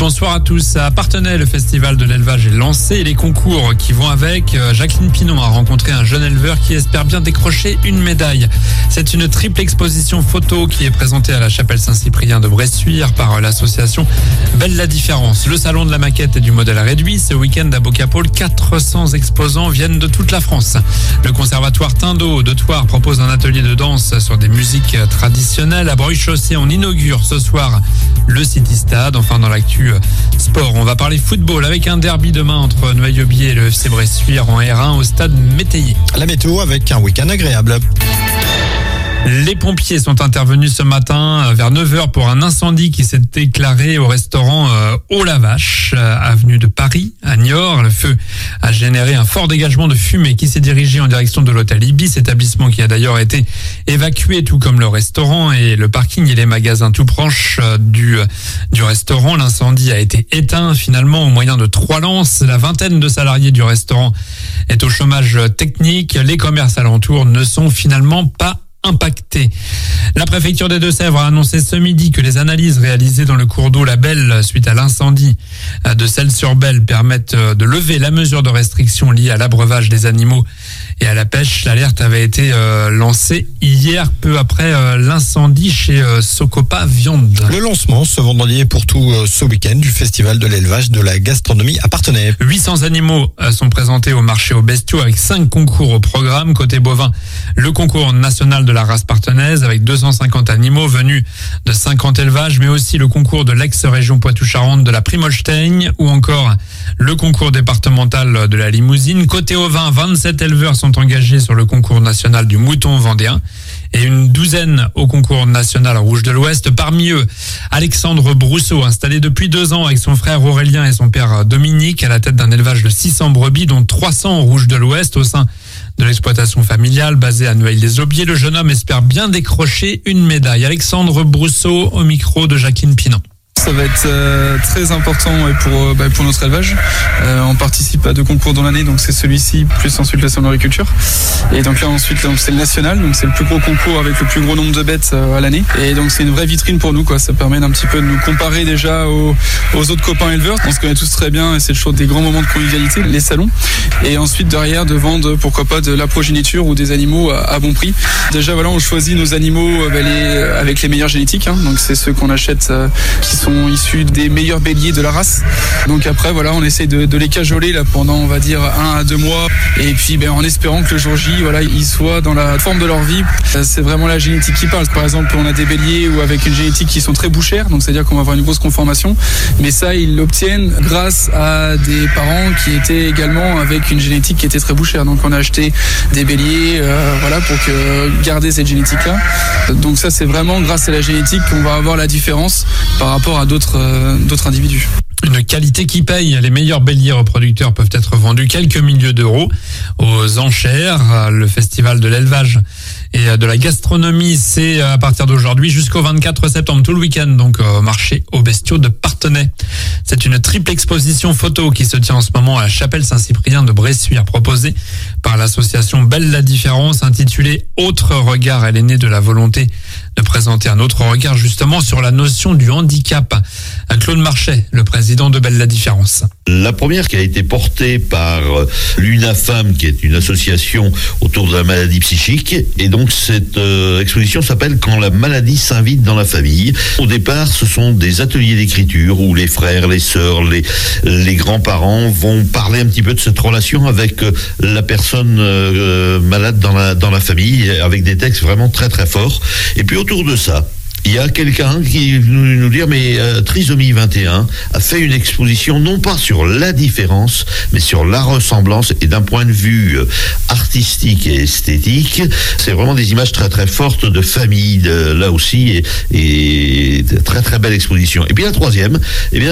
bonsoir à tous. À Parthenay, le festival de l'élevage est lancé et les concours qui vont avec. Jacqueline Pinon a rencontré un jeune éleveur qui espère bien décrocher une médaille. C'est une triple exposition photo qui est présentée à la chapelle Saint-Cyprien de Bressuire par l'association Belle la Différence. Le salon de la maquette et du modèle réduit. Ce week-end à Bocapole, 400 exposants viennent de toute la France. Le conservatoire Tindeau de Thouars propose un atelier de danse sur des musiques traditionnelles. À Bruy-Chaussée, on inaugure ce soir le City Stade. Enfin, dans l'actu sport, on va parler football avec un derby demain entre Noyaubier et le FC Bressuire en R1 au stade Métayer. La météo avec un week-end agréable. Les pompiers sont intervenus ce matin vers 9h pour un incendie qui s'est déclaré au restaurant Au La Vache, avenue de Paris, à Niort. Le feu a généré un fort dégagement de fumée qui s'est dirigé en direction de l'hôtel Ibis, établissement qui a d'ailleurs été évacué, tout comme le restaurant et le parking et les magasins tout proches du restaurant. L'incendie a été éteint finalement au moyen de 3 lances. La vingtaine de salariés du restaurant est au chômage technique. Les commerces alentours ne sont finalement pas impacté. La préfecture des Deux-Sèvres a annoncé ce midi que les analyses réalisées dans le cours d'eau La Belle suite à l'incendie de Celles-sur-Belle permettent de lever la mesure de restriction liée à l'abreuvage des animaux et à la pêche. L'alerte avait été lancée hier, peu après l'incendie chez Socopa Viande. Le lancement ce vendredi et pour tout ce week-end du festival de l'élevage de la gastronomie à Parthenay. 800 animaux sont présentés au marché aux bestiaux avec 5 concours au programme. Côté bovin, le concours national de la race partenaise avec 250 animaux venus de 50 élevages, mais aussi le concours de l'ex-région Poitou-Charentes de la Primolstein ou encore le concours départemental de la Limousine. Côté ovin, 27 éleveurs sont engagés sur le concours national du mouton vendéen et une douzaine au concours national Rouge de l'Ouest. Parmi eux, Alexandre Brousseau, installé depuis 2 ans avec son frère Aurélien et son père Dominique à la tête d'un élevage de 600 brebis, dont 300 au Rouge de l'Ouest au sein de l'exploitation familiale basée à Noailles-les-Aubiers. Le jeune homme espère bien décrocher une médaille. Alexandre Brousseau au micro de Jacqueline Pinon. Ça va être très important pour notre élevage. On participe à 2 concours dans l'année, donc c'est celui-ci, plus ensuite la salmoriculture. Et donc là ensuite c'est le national, donc c'est le plus gros concours avec le plus gros nombre de bêtes à l'année. Et donc c'est une vraie vitrine pour nous, quoi. Ça permet d'un petit peu de nous comparer déjà aux autres copains éleveurs. On se connaît tous très bien et c'est toujours des grands moments de convivialité, les salons. Et ensuite derrière de vendre pourquoi pas de la progéniture ou des animaux à bon prix. Déjà voilà, on choisit nos animaux avec les meilleures génétiques, hein. Donc c'est ceux qu'on achète qui sont issus des meilleurs béliers de la race. Donc après voilà, on essaie de les cajoler là pendant on va dire 1 à 2 mois et puis en espérant que le jour J voilà, ils soient dans la forme de leur vie. C'est vraiment la génétique qui parle. Par exemple, on a des béliers ou avec une génétique qui sont très bouchères, donc c'est-à-dire qu'on va avoir une grosse conformation, mais ça ils l'obtiennent grâce à des parents qui étaient également avec une génétique qui était très bouchère. Donc on a acheté des béliers pour garder cette génétique là. Donc ça c'est vraiment grâce à la génétique qu'on va avoir la différence par rapport à d'autres individus. Une qualité qui paye. Les meilleurs béliers reproducteurs peuvent être vendus quelques milliers d'euros aux enchères. Le festival de l'élevage et de la gastronomie, c'est à partir d'aujourd'hui jusqu'au 24 septembre, tout le week-end, donc au marché aux bestiaux de Parthenay. C'est une triple exposition photo qui se tient en ce moment à la chapelle Saint-Cyprien de Bressuire, proposée par l'association Belle la Différence, intitulée Autre regard. Elle est née de la volonté de présenter un autre regard justement sur la notion du handicap. Claude Marchais, le président de Belle la Différence. La première qui a été portée par l'UNAFAM, qui est une association autour de la maladie psychique, et donc cette exposition s'appelle « Quand la maladie s'invite dans la famille ». Au départ, ce sont des ateliers d'écriture où les frères, les sœurs, les grands-parents vont parler un petit peu de cette relation avec la personne malade dans la famille, avec des textes vraiment très très forts. Et puis autour de ça, il y a quelqu'un qui nous dire mais Trisomie 21 a fait une exposition non pas sur la différence mais sur la ressemblance, et d'un point de vue artistique et esthétique c'est vraiment des images très très fortes de famille là aussi, et de très très belle exposition. Et puis la troisième,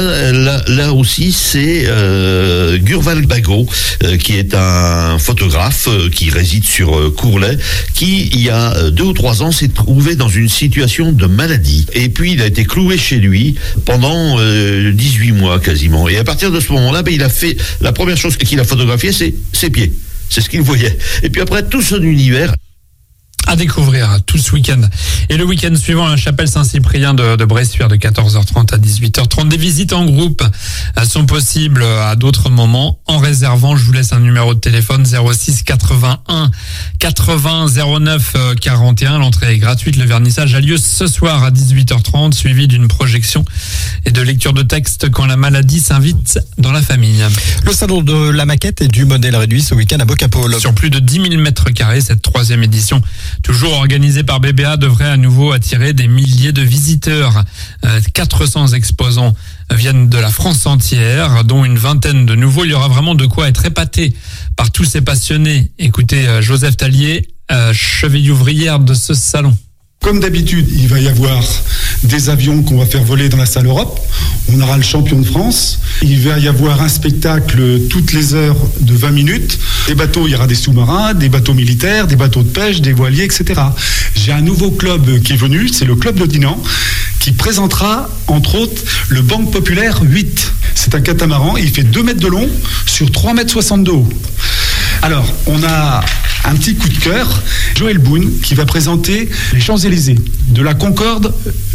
là aussi c'est Gurval Bagot qui est un photographe qui réside sur Courlay, qui il y a 2 ou 3 ans s'est trouvé dans une situation de maladie. Et puis, il a été cloué chez lui pendant 18 mois quasiment. Et à partir de ce moment-là, il a fait, la première chose qu'il a photographiée, c'est ses pieds. C'est ce qu'il voyait. Et puis après, tout son univers à découvrir tout ce week-end. Et le week-end suivant, la chapelle Saint-Cyprien de Bressuire de 14h30 à 18h30. Des visites en groupe sont possibles à d'autres moments. En réservant, je vous laisse un numéro de téléphone 06 81 80 09 41. L'entrée est gratuite. Le vernissage a lieu ce soir à 18h30, suivi d'une projection et de lecture de texte quand la maladie s'invite dans la famille. Le salon de la maquette et du modèle réduit ce week-end à Bocapole. Sur plus de 10 000 mètres carrés, cette 3e édition, toujours organisée par BBA, devrait à nouveau attirer des milliers de visiteurs. 400 exposants viennent de la France entière, dont une vingtaine de nouveaux. Il y aura vraiment de quoi être épaté par tous ces passionnés. Écoutez Joseph Tallier, cheville ouvrière de ce salon. Comme d'habitude, il va y avoir des avions qu'on va faire voler dans la salle Europe. On aura le champion de France. Il va y avoir un spectacle toutes les heures de 20 minutes. Des bateaux, il y aura des sous-marins, des bateaux militaires, des bateaux de pêche, des voiliers, etc. J'ai un nouveau club qui est venu, c'est le club de Dinan, qui présentera, entre autres, le Banque Populaire 8. C'est un catamaran, il fait 2 mètres de long sur 3,60 mètres de haut. Alors, on a un petit coup de cœur, Joël Boone, qui va présenter les Champs-Élysées, de la Concorde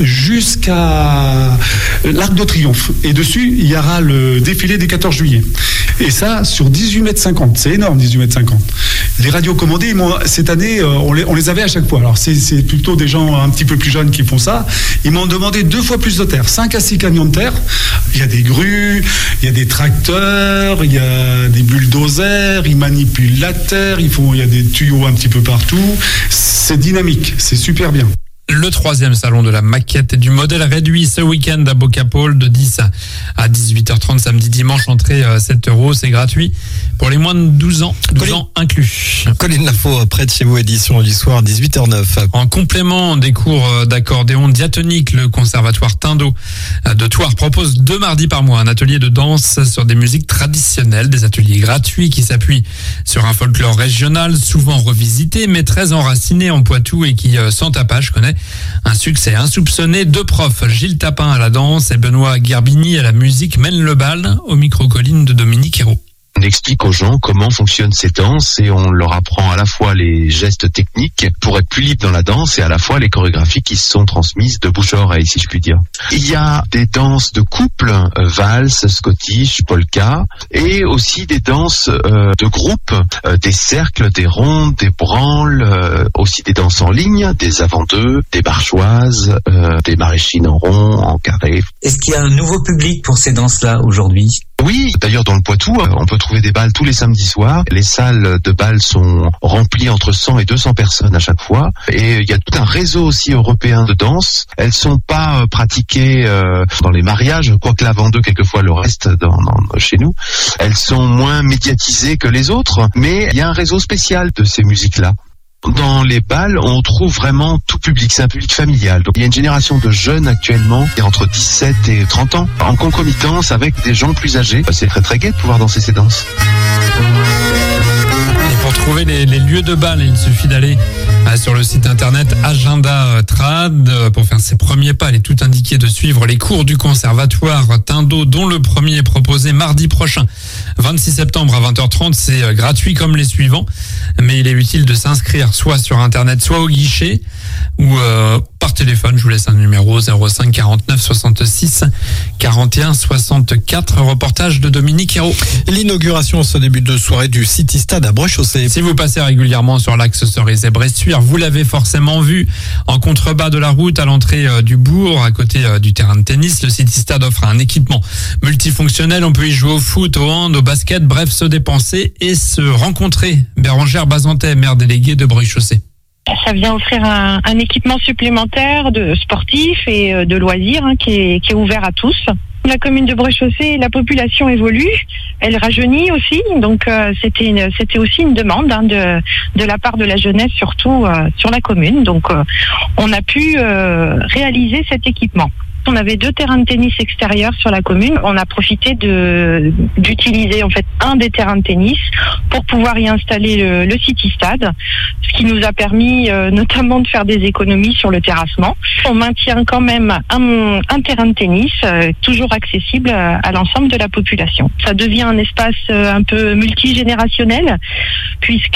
jusqu'à l'Arc de Triomphe. Et dessus, il y aura le défilé des 14 juillet. Et ça, sur 18,50 mètres. C'est énorme, 18,50 mètres. Les radios commandées, cette année, on les avait à chaque fois. Alors, c'est plutôt des gens un petit peu plus jeunes qui font ça. Ils m'ont demandé 2 fois plus de terre, 5 à 6 camions de terre. Il y a des grues, il y a des tracteurs, il y a des bulldozers, ils manipulent la terre, il y a des tuyaux un petit peu partout. C'est dynamique, c'est super bien. Le 3e salon de la maquette et du modèle réduit ce week-end à Bocapole de 10 à 18h30 samedi dimanche, entrée 7 €, c'est gratuit pour les moins de 12 ans, 12 ans inclus. Colline Lafaux, près de chez vous, édition du soir 18h09. En complément des cours d'accordéon diatonique, le conservatoire Tindot de Thouars propose 2 mardis par mois un atelier de danse sur des musiques traditionnelles, des ateliers gratuits qui s'appuient sur un folklore régional souvent revisité mais très enraciné en Poitou et qui, sans tapage, connaît un succès insoupçonné. 2 profs, Gilles Tapin à la danse et Benoît Guerbini à la musique, mènent le bal au micro-colline de Dominique Hérault. On explique aux gens comment fonctionnent ces danses et on leur apprend à la fois les gestes techniques pour être plus libre dans la danse et à la fois les chorégraphies qui se sont transmises de bouche à oreille, si je puis dire. Il y a des danses de couple, valse, scottish, polka, et aussi des danses de groupe, des cercles, des rondes, des branles, aussi des danses en ligne, des avant-deux, des barchoises, des maraîchines en rond, en carré. Est-ce qu'il y a un nouveau public pour ces danses-là aujourd'hui ? Oui, d'ailleurs dans le Poitou, on peut trouver des bals tous les samedis soirs. Les salles de bal sont remplies entre 100 et 200 personnes à chaque fois. Et il y a tout un réseau aussi européen de danse. Elles sont pas pratiquées dans les mariages, quoique l'avant-deux quelquefois le reste chez nous. Elles sont moins médiatisées que les autres, mais il y a un réseau spécial de ces musiques-là. Dans les bals, on trouve vraiment tout public, c'est un public familial. Donc, il y a une génération de jeunes actuellement, qui est entre 17 et 30 ans, en concomitance avec des gens plus âgés. C'est très très gai de pouvoir danser ces danses. Et pour trouver les lieux de bal, il suffit d'aller sur le site internet Agenda Trad pour faire ses premiers pas. Il est tout indiqué de suivre les cours du conservatoire Tindot, dont le premier est proposé mardi prochain, 26 septembre à 20h30. C'est gratuit comme les suivants, mais il est utile de s'inscrire soit sur internet, soit au guichet ou par téléphone. Je vous laisse un numéro 05 49 66 41 64. Reportage de Dominique Hérault. L'inauguration ce début de soirée du City Stade à Bréchaussée. Si vous passez régulièrement sur l'axe Cerizay-Bressuire, vous l'avez forcément vu en contrebas de la route à l'entrée du bourg, à côté du terrain de tennis. Le City Stade offre un équipement multifonctionnel. On peut y jouer au foot, au hand, au basket, bref, se dépenser et se rencontrer. Bérangère Bazantais, maire déléguée de Bréchaussée. Ça vient offrir un équipement supplémentaire de sportifs et de loisirs qui est ouvert à tous. La commune de Bréchaussée, la population évolue, elle rajeunit aussi, donc c'était aussi une demande de la part de la jeunesse, surtout sur la commune. Donc on a pu réaliser cet équipement. On avait 2 terrains de tennis extérieurs sur la commune. On a profité d'utiliser en fait un des terrains de tennis pour pouvoir y installer le City Stade, ce qui nous a permis notamment de faire des économies sur le terrassement. On maintient quand même un terrain de tennis toujours accessible à l'ensemble de la population. Ça devient un espace un peu multigénérationnel puisque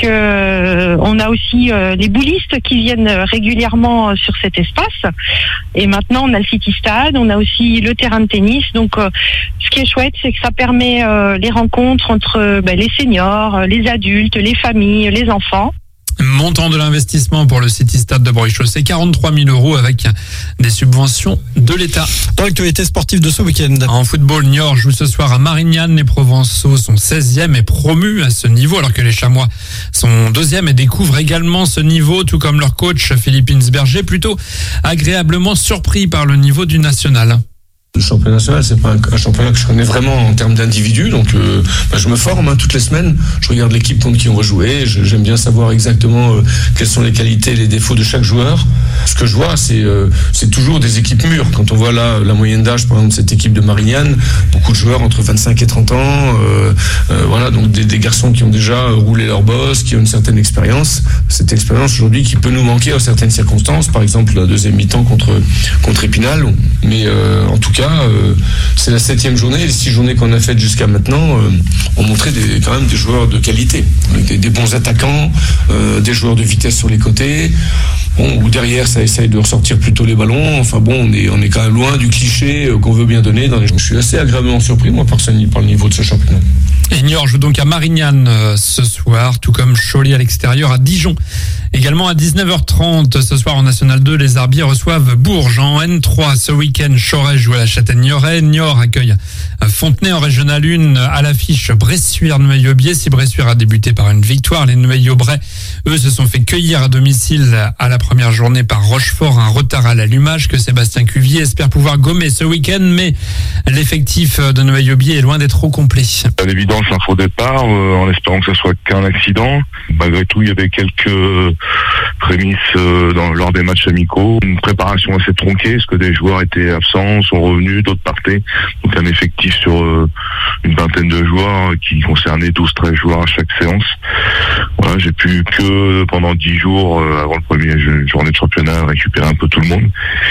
on a aussi les boulistes qui viennent régulièrement sur cet espace. Et maintenant, on a le City Stade, on a aussi le terrain de tennis. Donc, ce qui est chouette, c'est que ça permet les rencontres entre les seniors, les adultes, les familles, les enfants. Montant de l'investissement pour le City Stade de Breuil-Chaussée, 43 000 € avec des subventions de l'État. Dans l'actualité sportive de ce week-end. En football, Niort joue ce soir à Marignane. Les Provençaux sont 16e et promus à ce niveau, alors que les Chamois sont 2e et découvrent également ce niveau, tout comme leur coach Philippe Insberger, plutôt agréablement surpris par le niveau du national. Le championnat national, c'est pas un championnat que je connais vraiment en termes d'individus, donc je me forme toutes les semaines. Je regarde l'équipe contre qui on va jouer. J'aime bien savoir exactement quelles sont les qualités et les défauts de chaque joueur. Ce que je vois, c'est toujours des équipes mûres. Quand on voit là la moyenne d'âge, par exemple, de cette équipe de Marignane, beaucoup de joueurs entre 25 et 30 ans, voilà, donc des garçons qui ont déjà roulé leur boss, qui ont une certaine expérience. Cette expérience aujourd'hui qui peut nous manquer en certaines circonstances, par exemple la deuxième mi-temps contre Épinal, mais en tout cas c'est la 7e journée. Les 6 journées qu'on a faites jusqu'à maintenant ont montré quand même des joueurs de qualité, avec des bons attaquants, des joueurs de vitesse sur les côtés. Bon, ou derrière, ça essaye de ressortir plutôt les ballons. Enfin bon, on est quand même loin du cliché qu'on veut bien donner. Je suis assez agréablement surpris, moi, par le niveau de ce championnat. Et Niort joue donc à Marignane ce soir, tout comme Cholet à l'extérieur à Dijon. Également à 19h30 ce soir en National 2, les Arbiers reçoivent Bourges. En N3 ce week-end, Choret joue à la Châtaigneraie. Niort accueille Fontenay en Régional 1 à l'affiche Bressuire-Noailles-Aubier. Si Bressuire a débuté par une victoire, les Noailles-Aubrais, eux, se sont fait cueillir à domicile à la première journée par Rochefort. Un retard à l'allumage que Sébastien Cuvier espère pouvoir gommer ce week-end, mais l'effectif de Noailles-Aubier est loin d'être au complet. À l'évidence, un faux départ, en espérant que ce soit qu'un accident. Malgré tout, il y avait quelques prémices lors des matchs amicaux. Une préparation assez tronquée, parce que des joueurs étaient absents, sont revenus, d'autres partaient. Donc un effectif sur une vingtaine de joueurs qui concernaient 12-13 joueurs à chaque séance. Voilà, j'ai pu que pendant 10 jours avant le premier journée de championnat récupérer un peu tout le monde.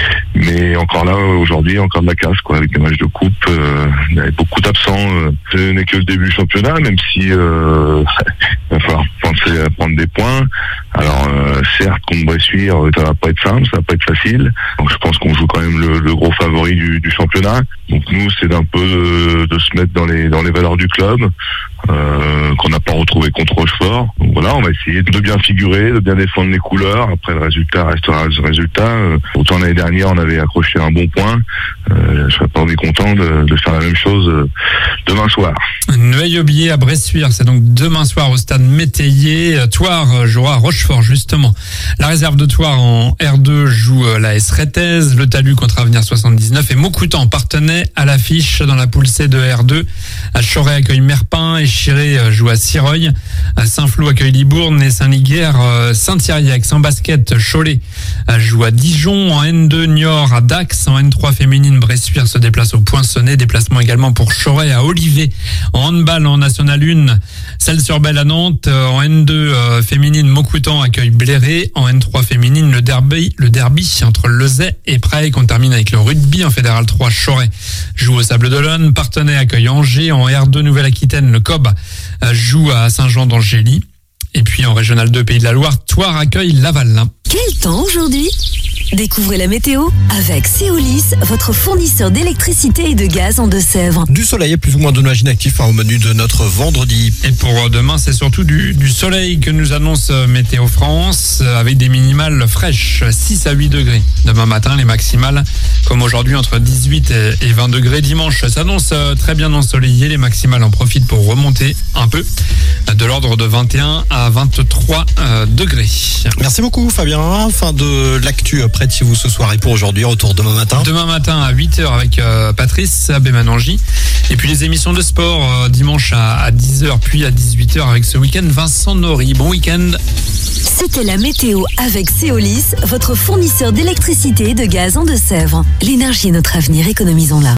Mais encore là, aujourd'hui, encore de la casse, quoi, avec les matchs de coupe. Il y avait beaucoup d'absents. Ce n'est que le début du championnat, même si il va falloir penser à prendre des points. Alors certes, contre Bressuire, ça va pas être simple, ça va pas être facile. Donc je pense qu'on joue quand même le gros favori du championnat. Donc nous, c'est d'un peu de se mettre dans les valeurs du club, qu'on n'a pas retrouvé contre Rochefort. Donc voilà, on va essayer de bien figurer, de bien défendre les couleurs. Après, le résultat restera le résultat. Autant l'année dernière, on avait accroché un bon point. Je serais pas mécontent de faire la même chose demain soir. Noailles-Aubier à Bressuire, c'est donc demain soir au stade Métayer. Thouars jouera à Rochefort, justement. La réserve de Thouars en R2 joue l'AS Réthez, le Talus contre Avenir 79 et Maucoutan partenait à l'affiche dans la poule C de R2. À Choret accueille Merpin et Chiré joue à Sireuil. À Saint-Floud accueille Libourne et Saint-Liguerre, Saint-Thierry-Aix. En basket, Cholet joue à Dijon. En N2, Niort à Dax. En N3 féminine, Bressuire se déplace au Poinçonnet. Déplacement également pour Choret à Olivet. En handball, en National 1, Celles-sur-Belle à Nantes. En N2 féminine, Maucoutan accueille Bléré. En N3 féminine, le derby entre Lezay et Prague. On termine avec le rugby. En Fédéral 3, Choret joue au Sable d'Olonne. Partenay accueille Angers. En R2 Nouvelle-Aquitaine, le COB joue à Saint-Jean-d'Angély. Et puis en Régional 2 Pays de la Loire, Thouars accueille Laval. Quel temps aujourd'hui ? Découvrez la météo avec Céolis, votre fournisseur d'électricité et de gaz en Deux-Sèvres. Du soleil et plus ou moins de nuages inactifs au menu de notre vendredi. Et pour demain, c'est surtout du soleil que nous annonce Météo France, avec des minimales fraîches, 6 à 8 degrés. Demain matin, les maximales, comme aujourd'hui, entre 18 et 20 degrés. Dimanche s'annonce très bien ensoleillé. Les maximales en profitent pour remonter un peu, de l'ordre de 21 à 23 degrés. Merci beaucoup Fabien. Fin de l'actu près de chez vous ce soir et pour aujourd'hui. Retour demain matin. Demain matin à 8h avec Patrice Bémanangi. Et puis les émissions de sport dimanche à 10h puis à 18h avec ce week-end Vincent Nori. Bon week-end. C'était la météo avec Céolis, votre fournisseur d'électricité et de gaz en Deux-Sèvres. L'énergie est notre avenir, économisons-la.